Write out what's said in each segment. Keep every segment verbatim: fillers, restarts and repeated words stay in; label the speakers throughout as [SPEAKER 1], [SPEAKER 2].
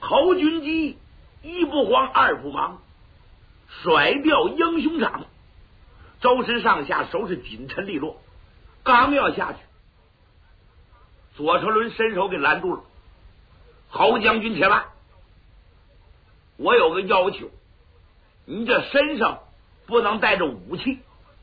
[SPEAKER 1] 侯君集一不慌二不忙，甩掉英雄掌，周身上下手是紧沉利落，刚要下去，左车轮伸手给拦住了。侯将军且慢，我有个要求，你这身上不能带着武器，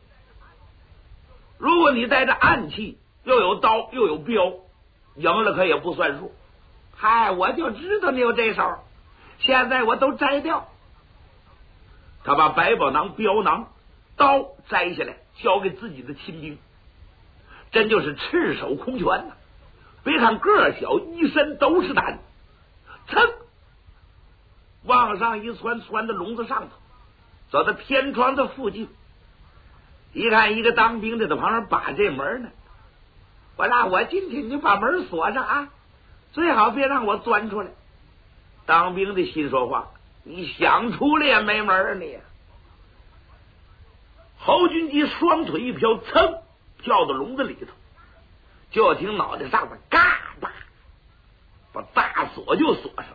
[SPEAKER 1] 如果你带着暗器，又有刀又有镖，赢了可也不算数。嗨，我就知道你有这手，现在我都摘掉。他把百宝囊、镖囊、刀摘下来，交给自己的亲兵，真就是赤手空拳呐、啊！别看个小，一身都是胆，噌，往上一窜，窜到笼子上头，走到天窗的附近，一看一个当兵的在旁边把这门呢。我让我进去，你把门锁上啊，最好别让我钻出来。当兵的心说话，你想出来也没门你。侯君集双腿一飘，噌跳到笼子里头，就听脑袋上面嘎巴，把大锁就锁上。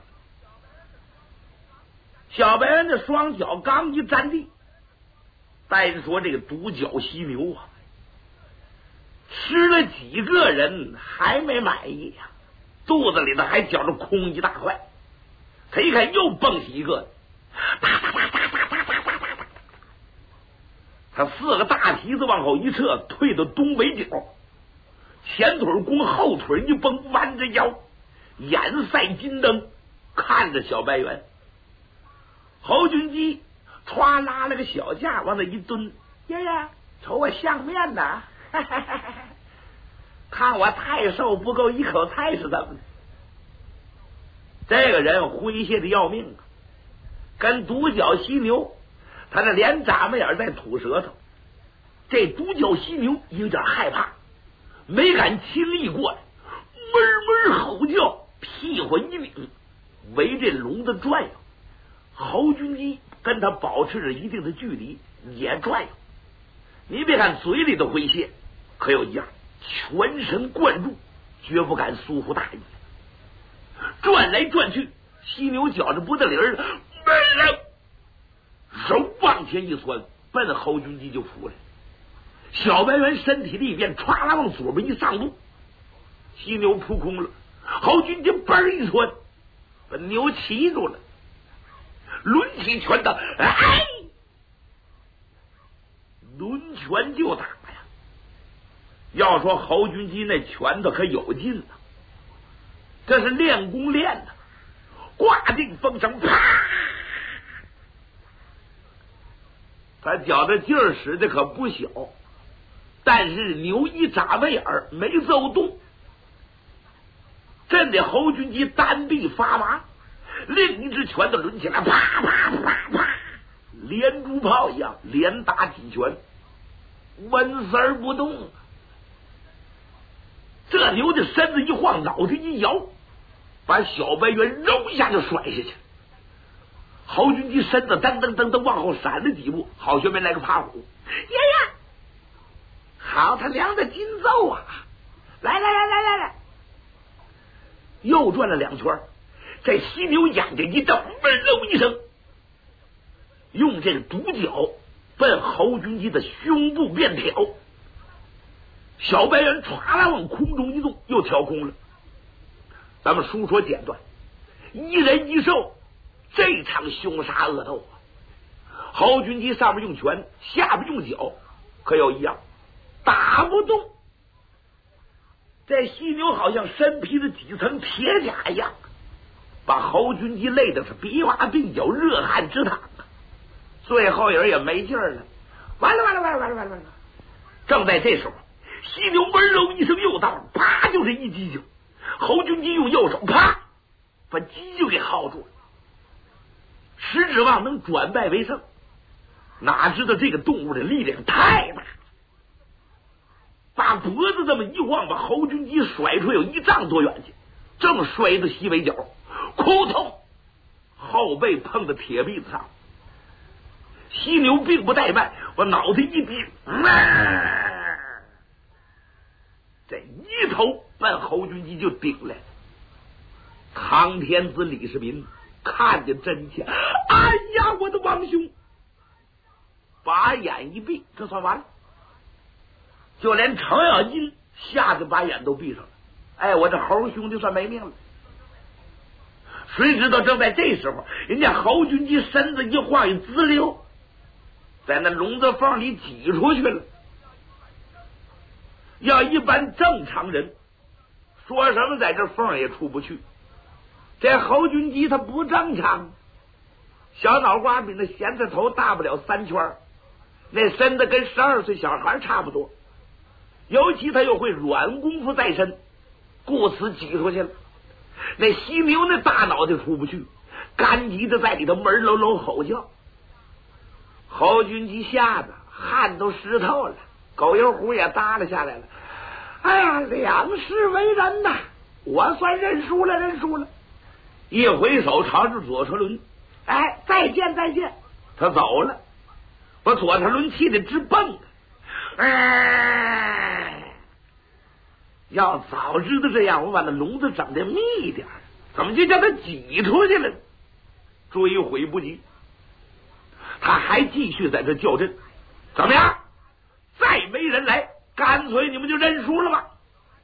[SPEAKER 1] 小白人的双脚刚一站地，单说这个独角犀牛啊，吃了几个人还没满意呀、啊，肚子里头还绞着空一大块。他一看又蹦起一个，哒哒哒哒哒哒哒哒哒，他四个大蹄子往后一撤，退到东北角，前腿弓，后腿一绷，弯着腰，眼赛金灯，看着小白猿。侯君集歘拉了个小架往那一蹲，爷爷瞅我相面呐，看我太瘦不够一口菜是怎么的？这个人诙谐的要命啊，跟独角犀牛，他这连眨巴眼在吐舌头。这独角犀牛有点害怕，没敢轻易过来，闷闷吼叫，屁股一拧，围这笼子转悠。侯君集跟他保持着一定的距离，也转悠。你别看嘴里的诙谐，可有一样，全神贯注，绝不敢疏忽大意。转来转去，犀牛觉着不得理儿，没了，手往前一窜，奔侯君集就扑来。小白猿身体里边歘啦往左边一上路，犀牛扑空了，侯君集嘣一窜，把牛骑住了，抡起拳头，哎，抡拳就打呀！要说侯君集那拳头可有劲呢、啊，这是练功练的，挂定风声，啪！他觉得劲儿使的可不小，但是牛一眨巴眼儿没走动，震得侯君集单臂发麻，另一只拳头抡起来，啪啪啪啪，连珠炮一样连打几拳，纹丝儿不动。这牛的身子一晃，脑袋一摇，把小白猿揉一下就甩下去。侯君集身子噔噔噔噔往后闪了几步，好学没来个趴虎。爷爷，好他娘的金奏啊！来来来来来来，又转了两圈，这犀牛眼睛一瞪，闷喽一声，用这个独角奔侯君集的胸部便挑。小白猿歘啦往空中一动，又挑空了。咱们书说简短，一人一兽，这场凶杀恶斗啊！侯君集上面用拳，下边用脚，可有一样，打不动。这犀牛好像身披的几层铁甲一样，把侯君集累的是鼻洼鬓角，热汗直淌。最后人也没劲儿了，完了完了完了完了完了完了！正在这时候，犀牛闷喽一声又到，啪就是一击就，侯君集用右手啪把鸡就给薅住了，实指望能转败为胜，哪知道这个动物的力量太大，把脖子这么一晃，把侯君集甩出有一丈多远去，正摔到西北角，扑通，后背碰到铁篦子上。犀牛并不怠慢，我脑袋一低，呃、这一头奔侯君集就顶来。 康天子李世民看见真切，哎呀，我的王兄！把眼一闭，这算完了。就连程咬金吓得把眼都闭上了。哎，我这猴兄弟算没命了。谁知道正在这时候，人家侯军机身子一晃一滋溜，在那笼子缝里挤出去了。要一般正常人说什么在这缝也出不去，这侯军机他不正常，小脑瓜比那咸菜头大不了三圈，那身子跟十二岁小孩差不多，尤其他又会软功夫在身，故此挤出去了。那犀牛那大脑袋出不去，干急的在里头闷喽喽吼叫。侯军机吓得汗都湿透了，狗油壶也耷拉下来了。哎呀，两世为人呐，我算认输了，认输了。一回手朝着左车轮，哎，再见再见，他走了，把左车轮气得直蹦。哎，要早知道这样，我把那笼子整得密一点，怎么就叫他挤出去了？追悔不及，他还继续在这叫阵。怎么样？再没人来，干脆你们就认输了吧。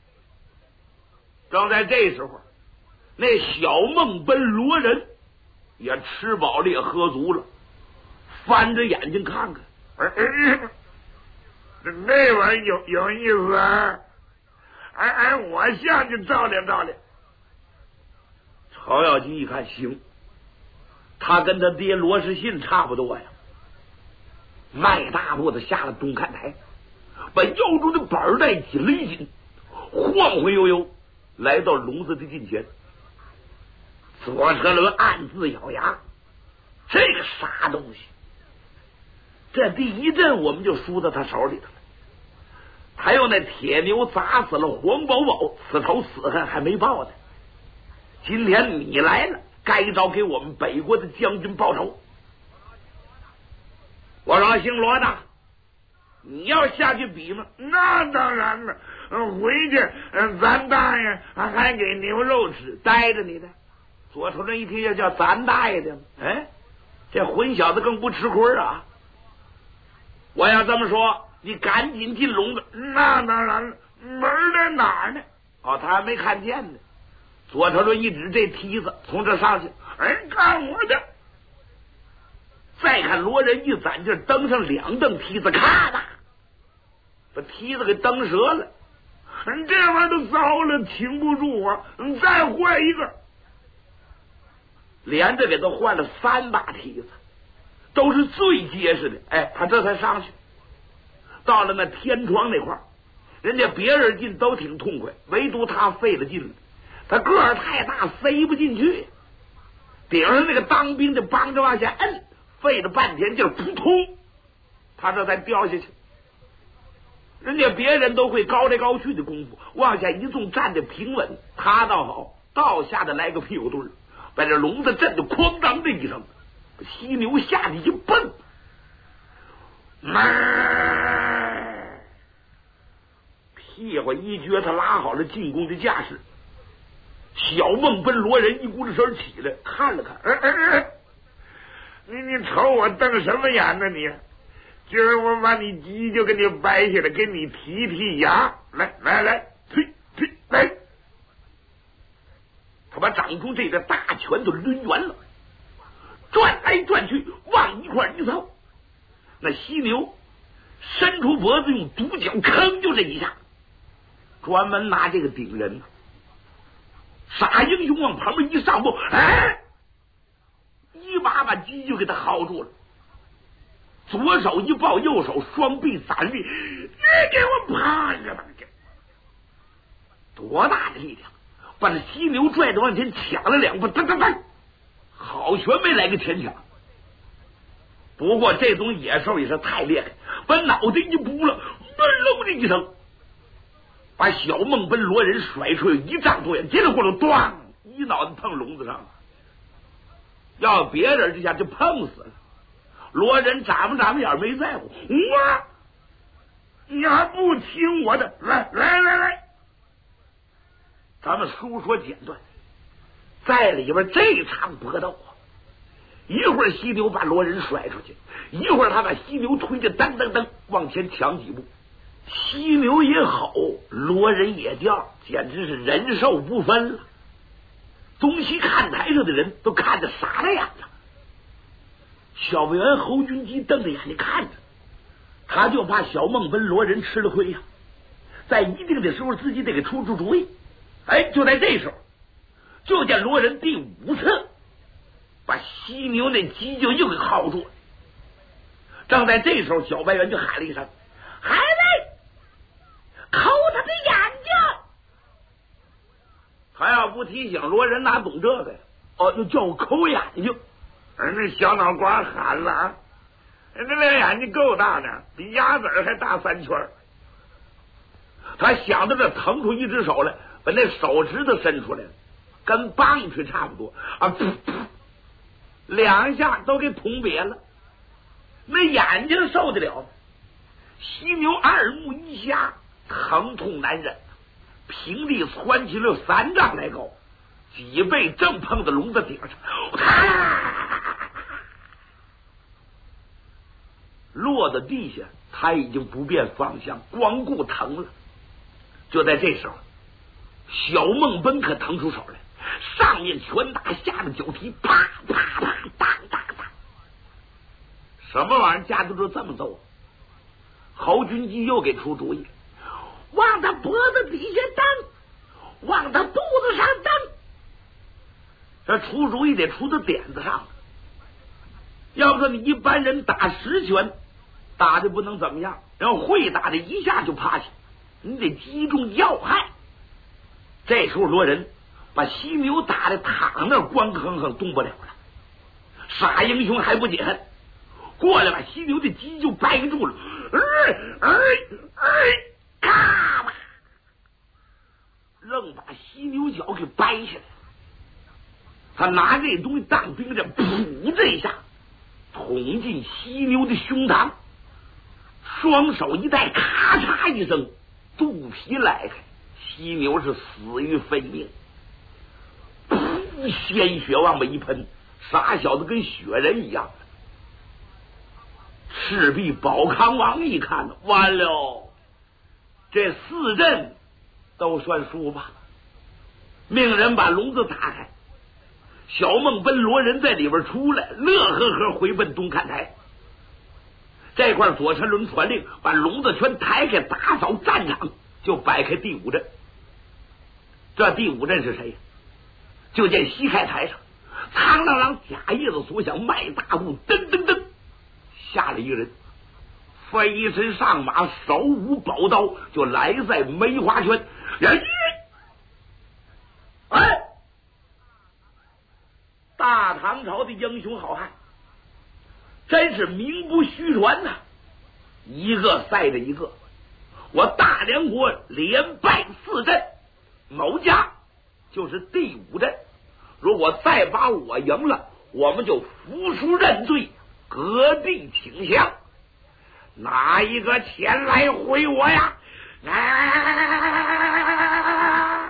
[SPEAKER 1] 正在这时候，那小孟奔罗人也吃饱了也喝足了，翻着眼睛看看，哎哎，那玩意儿有有意思啊！哎哎，我下去照料照料。曹耀金一看，行，他跟他爹罗士信差不多呀。迈大步的下了东看台，把腰中的板带紧了一紧，晃晃悠悠来到笼子的近前。左车轮暗自咬牙，这个傻东西，这第一阵我们就输到他手里头了。还有那铁牛砸死了黄宝宝，此仇此恨还没报呢。今天你来了，该着给我们北国的将军报仇。我说姓罗的，你要下去比吗？那当然了，回去咱大爷还给牛肉吃，待着你的。左头人一听要叫咱大爷的，哎，这混小子更不吃亏啊！我要这么说，你赶紧进笼子。那当然了，门在哪儿呢？哦，他还没看见呢。左头人一指这梯子，从这上去，哎，看我的！再看罗人一攒劲，蹬上两蹬梯子，咔嗒，把梯子给蹬折了。这玩意儿都糟了，挺不住啊！再换一个，连着给他换了三把梯子，都是最结实的。哎，他这才上去。到了那天窗那块儿，人家别人进都挺痛快，唯独他费了劲了。他个儿太大，塞不进去。顶上那个当兵的帮着往下摁，费了半天劲，扑通，他这才掉下去。人家别人都会高来高去的功夫，往下一纵站得平稳，他倒好，倒下的来个屁股墩儿，把这笼子震得哐当的一声，犀牛下去一蹦，屁股一撅，他拉好了进攻的架势。小孟奔罗人一股子身起来，看了看，哎哎哎，你你瞅我瞪什么眼呢你？今儿我把你犄角给你掰下来，给你提提牙，来来来，推推来！他把掌中这个大拳头抡圆了，转来转去，往一块一凑。那犀牛伸出脖子，用独角吭就这一下，专门拿这个顶人。傻英雄往旁边一上步，哎，一把把犄角给他薅住了。左手一抱，右手双臂攒力，你给我趴下吧！多大的力量，把这犀牛拽着往前抢了两步，噔噔噔，好全没来个前抢。不过这种野兽也是太厉害，把脑袋一扑了，闷喽的一声，把小孟奔罗人甩出一丈多远，接着过来，咣，一脑袋碰笼子上了。要别人这下就碰死了。罗人眨巴眨巴眼没在乎，我你还不听我的？来来来来，咱们书说简短。 在里边这场搏斗啊，一会儿犀牛把罗人甩出去，一会儿他把犀牛推着噔噔噔往前抢几步，犀牛也吼，罗人也叫，简直是人兽不分了。东西看台上的人都看着傻了眼了。小委员侯军基瞪着眼睛看着，他就怕小孟奔罗人吃了亏呀、啊，在一定的时候自己得给出出主意。哎，就在这时候，就见罗人第五次把犀牛那犄角又给薅住了。正在这时候，小白猿就喊了一声：“孩子，抠他的眼睛！”他要不提醒罗人哪懂这个呀？哦，就叫我抠眼睛。那小脑瓜喊了啊！那那眼睛够大的，比鸭子还大三圈。他想到这，腾出一只手来，把那手指头伸出来了，跟棒槌差不多啊！噗噗，两下都给捅瘪了。那眼睛受得了吗？犀牛二目一瞎，疼痛难忍，平地窜起了三丈来高，脊背正碰在笼子顶上，落到地下，他已经不辨方向，光顾疼了。就在这时候，小孟奔可腾出手来，上面拳打，下面脚踢，啪啪啪，当当当，什么玩意儿架得住这么揍？侯军基又给出主意，往他脖子底下蹬，往他肚子上蹬。这出主意得出到点子上，要不说你一般人打十拳打的不能怎么样，然后会打的一下就趴下，你得击中要害。这时候罗人把犀牛打的躺那光哼哼动不了了，傻英雄还不解恨，过来把犀牛的鸡就掰住了，哎哎哎，咔吧，愣把犀牛角给掰下来。他拿这东西当兵刃，噗这一下捅进犀牛的胸膛，双手一带，咔嚓一声，肚皮来开，犀牛是死于非命，噗，鲜血往外一喷，傻小子跟雪人一样。赤壁保康王一看，完了，这四阵都算输吧，命人把笼子打开，小孟奔罗人在里边出来，乐呵呵回奔东看台。这块左陈伦传令，把笼子全抬开，打扫战场，就摆开第五阵。这第五阵是谁呀？就见西开台上，苍啷啷假叶子所响，迈大步，噔噔噔下了一个人，飞身上马，手舞宝刀，就来在梅花圈。哎，大唐朝的英雄好汉，真是名不虚传呐、啊！一个赛着一个，我大梁国连败四阵，某家就是第五阵。如果再把我赢了，我们就服输认罪，各地请降。哪一个前来回我呀？啊！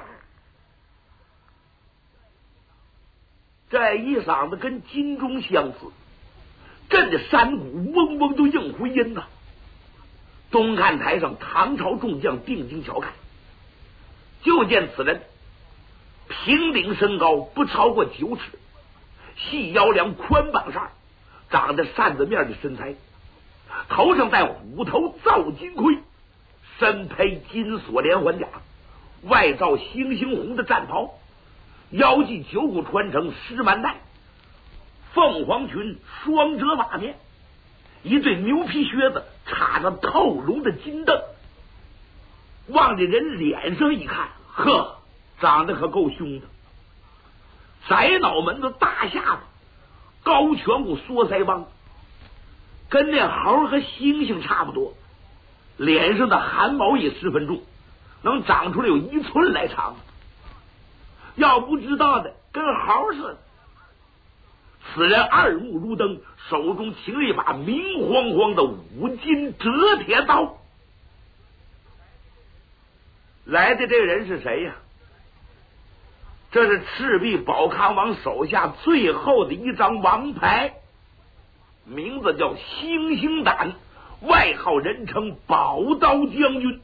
[SPEAKER 1] 这一嗓子跟金钟相似，震得山谷嗡嗡都应回音呐。东看台上，唐朝众将定睛瞧看，就见此人平顶身高不超过九尺，细腰梁，宽膀扇，长得扇子面的身材，头上戴虎头造金盔，身披金锁连环甲，外罩星星红的战袍，腰系九股穿成狮蛮带，凤凰裙双折瓦面，一对牛皮靴子插着透龙的金镫。望着人脸上一看，呵，长得可够凶的，窄脑门子，大下巴，高颧骨，缩腮帮，跟那猴和猩猩差不多。脸上的汗毛也十分重，能长出来有一寸来长。要不知道的，跟猴似的。此人二目如灯，手中擎了一把明晃晃的五金折铁刀。来的这个人是谁呀？ 这是赤壁保康王手下最后的一张王牌，名字叫星星胆，外号人称宝刀将军。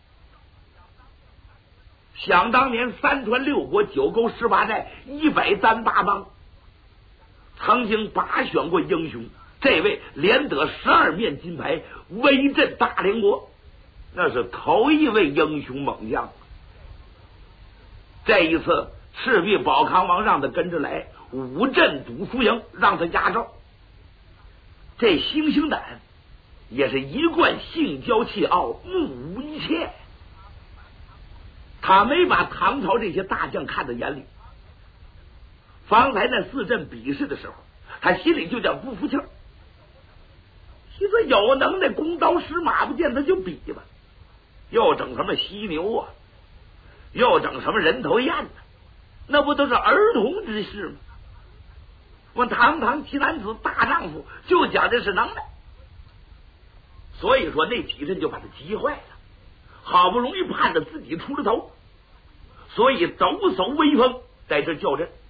[SPEAKER 1] 想当年三川六国九沟十八寨一百单八帮，曾经拔选过英雄，这位连得十二面金牌，威震大连国，那是头一位英雄猛将。这一次赤壁保康王让他跟着来五镇赌输赢，让他压哨。这星星胆也是一贯性骄气傲，目无一切，他没把唐朝这些大将看在眼里。方才在四镇比试的时候，他心里就叫不服气儿。你说有能耐弓刀石马不见他就比吧，又整什么犀牛啊，又整什么人头雁呢、啊？那不都是儿童之事吗？我堂堂奇男子大丈夫就讲这是能耐，所以说那几阵就把他急坏了，好不容易盼着自己出了头，所以抖擞威风在这叫阵。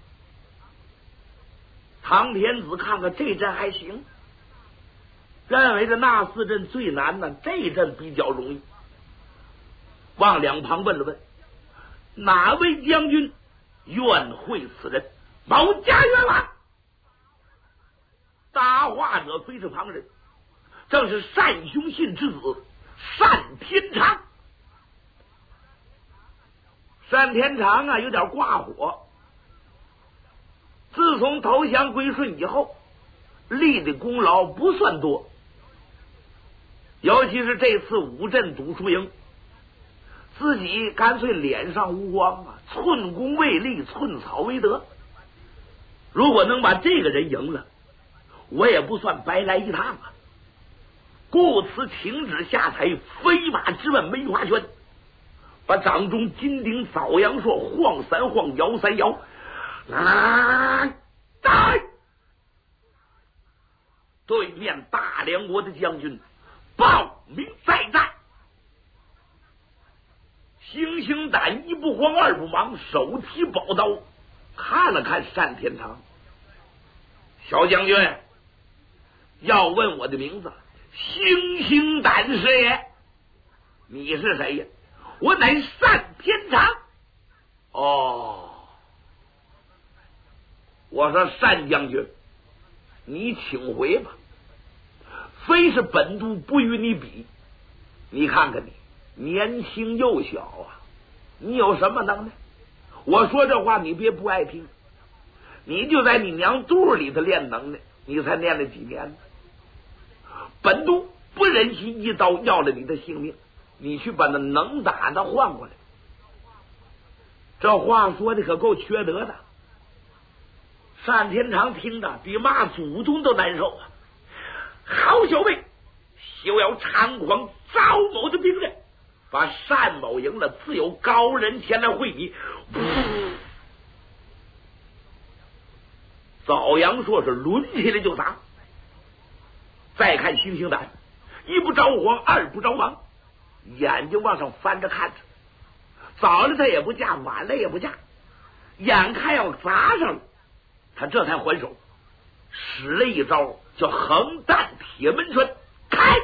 [SPEAKER 1] 唐天子看看这阵还行，认为这那四阵最难呢，这阵比较容易，往两旁问了问，哪位将军愿会此人？某家元王。答话者非是旁人，正是单雄信之子单天长。单天长啊，有点挂火。自从投降归顺以后，立的功劳不算多，尤其是这次五镇赌输赢，自己干脆脸上无光啊，寸功未立，寸草为得。如果能把这个人赢了，我也不算白来一趟啊。故此请旨下台，飞马直奔梅花圈，把掌中金鼎扫阳朔晃三晃，摇三摇，啊！来！对面大连国的将军报名再战。星星胆一不慌二不忙，手提宝刀看了看单天长，小将军要问我的名字，星星胆是也。你是谁呀？我乃单天长。哦，我说单将军，你请回吧，非是本督不与你比。你看看你年轻又小啊，你有什么能耐？我说这话你别不爱听，你就在你娘肚里头练能耐，你才练了几年呢？本督不忍心一刀要了你的性命，你去把那能打的换过来。这话说的可够缺德的。单天长听着比骂祖宗都难受啊！好小辈，休要猖狂糟某的兵刃，把单某赢了，自有高人前来会你。枣阳说是抡起来就打。再看星星胆，一不着火，二不着忙，眼睛往上翻着看着，早了他也不架，晚了也不架，眼看要砸上了，他这才还手，使了一招叫横弹铁门栓，开！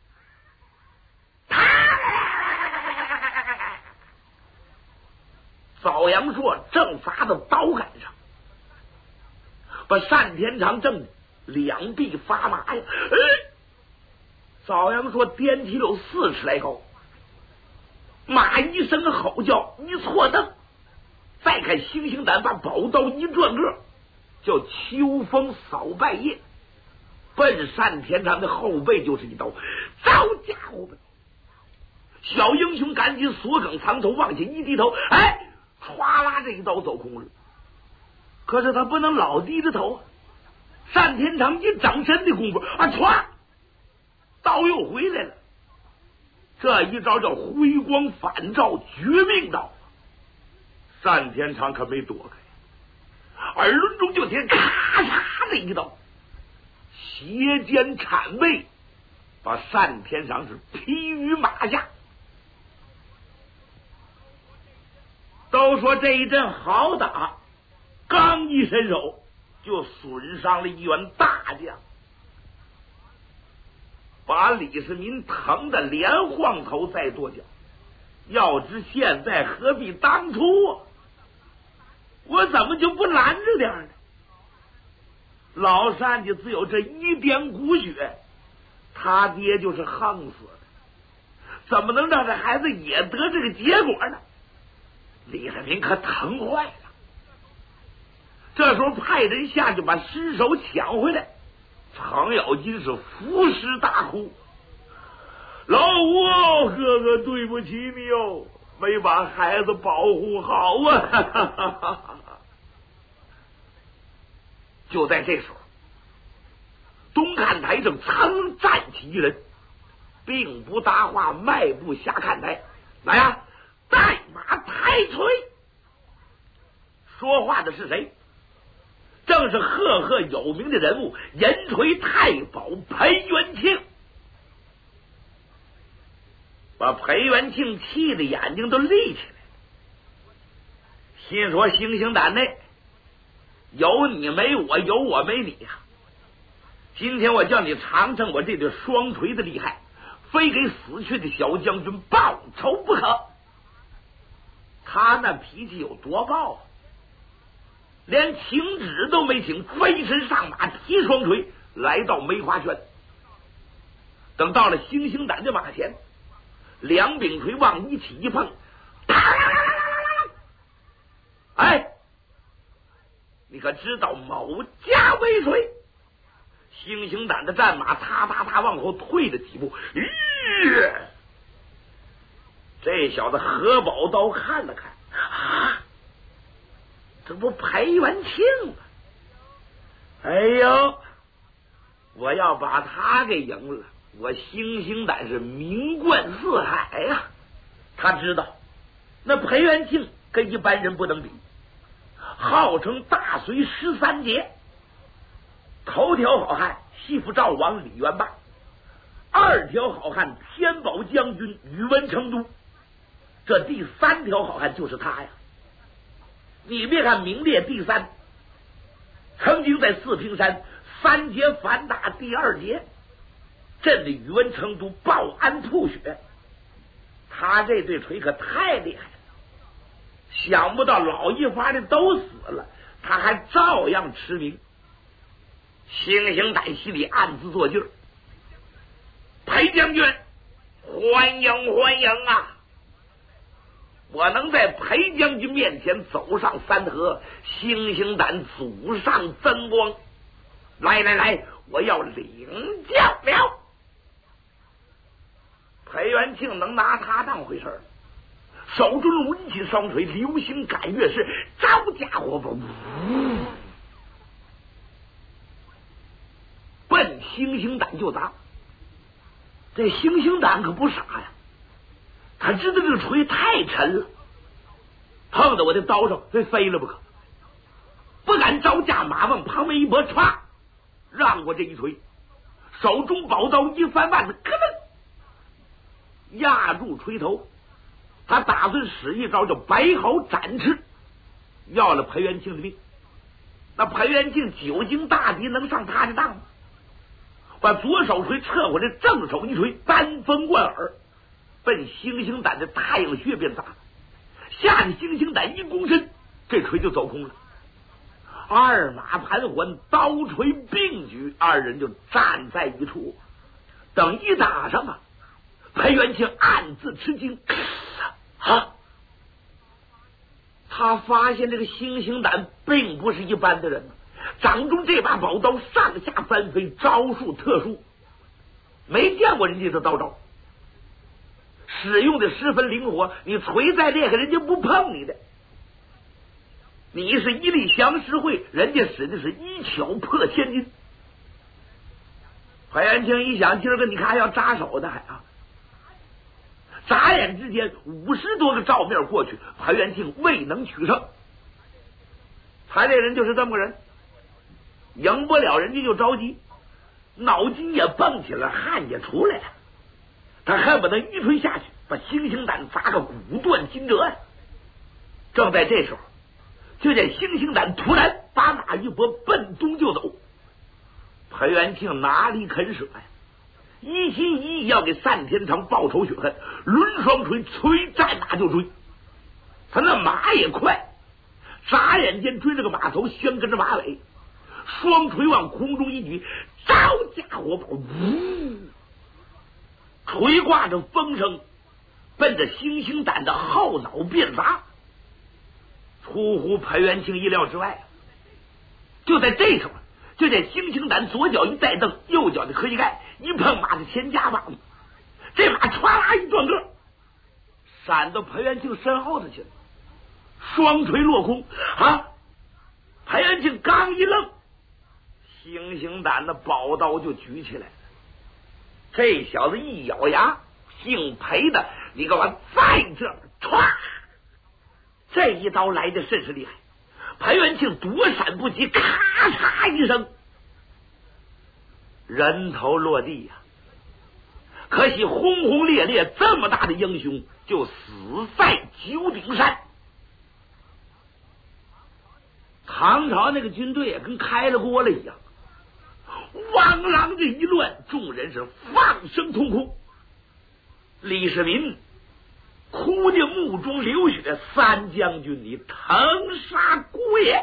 [SPEAKER 1] 枣阳朔正砸到刀杆上，把单天长正两臂发麻呀！哎，枣阳朔颠起有四尺来高，马一声吼叫，一错蹬，再看星星胆把宝刀一转个，叫秋风扫败叶，奔单天长的后背就是一刀。糟家伙们！小英雄赶紧锁梗藏头，往下一低头，哎，唰啦这一刀走空了。可是他不能老低着头啊！单天长一掌身的功夫啊，唰，刀又回来了。这一招叫辉光返照，绝命刀。单天长可没躲开，耳轮中就听咔嚓的一刀，斜肩铲背，把单天长是劈于马下。都都说这一阵好打，刚一伸手就损伤了一员大将，把李世民疼得连晃头再跺脚。要知现在何必当初啊？我怎么就不拦着点呢？老单家自有这一点骨血，他爹就是横死的，怎么能让这孩子也得这个结果呢？李世民可疼坏了。这时候派人下去把尸首抢回来，程咬金是伏尸大哭：“老吴哥哥，对不起你哦，没把孩子保护好啊！”就在这时候，东看台上曾站起一人，并不搭话，迈步下看台，来呀，带马抬锤。说话的是谁？正是赫赫有名的人物银锤太保裴元庆。把裴元庆气的眼睛都立起来了，心说：星星胆内有你没我，有我没你呀、啊！今天我叫你尝尝我这对双锤的厉害，非给死去的小将军报仇不可。他那脾气有多暴啊！连请旨都没请，飞身上马，提双锤来到梅花圈。等到了星星胆的马前，两柄锤往一起一碰，哎，你可知道某家为谁？星星胆的战马踏踏踏往后退了几步，吁！这小子何宝刀看了看，啊，这不裴元庆吗？哎呦，我要把他给赢了，我星星胆是名冠四海呀、啊！他知道那裴元庆跟一般人不能比，号称大隋十三杰，头条好汉西府赵王李元霸，二条好汉天宝将军宇文成都，这第三条好汉就是他呀！你别看名列第三，曾经在四平山三节反打第二节，朕的宇文成都报安吐血，他这对锤可太厉害了。想不到老一发的都死了，他还照样驰名。星星胆心里暗自作劲儿，裴将军，欢迎欢迎啊！我能在裴将军面前走上三河，星星胆祖上增光。来来来，我要领教了。裴元庆能拿他当回事儿，手中抡起双锤，流星赶月是招家伙吧，奔星星胆就砸。这星星胆可不傻呀，他知道这个锤太沉了，碰到我的刀上非飞了不可，不敢招架，马往旁边一拨，歘，让过这一锤，手中宝刀一翻腕子，咯噔压住锤头。他打算使一招叫白毫展翅，要了裴元庆的命。那裴元庆久经大敌，能上他的当吗？把左手锤撤回来，正手一锤，单锋贯耳，奔星星胆的大阳穴便砸。吓得星星胆一躬身，这锤就走空了。二马盘桓，刀锤并举，二人就站在一处。等一打上啊，裴元庆暗自吃惊，啊！他发现这个星星胆并不是一般的人，掌中这把宝刀上下翻飞，招数特殊，没见过人家的刀招，使用的十分灵活。你锤再厉害，人家不碰你的。你是一力降十会，人家使的是一巧破千金。裴元庆一想，今儿个你看还要扎手的，还啊！眨眼之间，五十多个照面过去，裴元庆未能取胜。他这人就是这么个人，赢不了人家就着急，脑筋也蹦起来，汗也出来了。他恨不得一锤下去，把星星胆砸个骨断筋折呀！ 正在这时候，就见星星胆突然把马一拨，奔东就走。裴元庆哪里肯舍呀？一心一意要给单天长报仇雪恨，抡双锤催战马就追。他那马也快，眨眼间追着个马头，旋跟着马尾，双锤往空中一举，招架火宝，呜，锤挂着风声，奔着星星胆的后脑便砸，出乎裴元庆意料之外。就在这时候，就见星星胆左脚一带蹬，右脚的磕膝盖一碰马的前夹膀，这马歘啦一转个，闪到裴元庆身后头去了，双锤落空啊！裴元庆刚一愣，星星胆的宝刀就举起来了。这小子一咬牙，姓裴的，你给我在这儿歘！这一刀来的甚是厉害，裴元庆躲闪不及，咔嚓一声，人头落地呀、啊！可惜轰轰烈烈这么大的英雄，就死在九鼎山。唐朝那个军队啊，跟开了锅了一样，汪郎这一乱，众人是放声痛哭。李世民哭的目中流血，三将军你腾杀姑爷，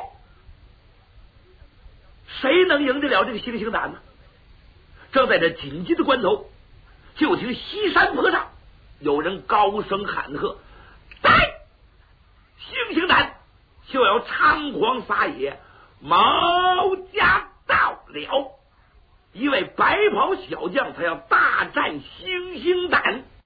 [SPEAKER 1] 谁能赢得了这个星星胆呢？正在这紧急的关头，就听西山坡上有人高声喊喝：“来！星星胆就要猖狂撒野，毛家到了！”一位白袍小将，他要大战星星胆。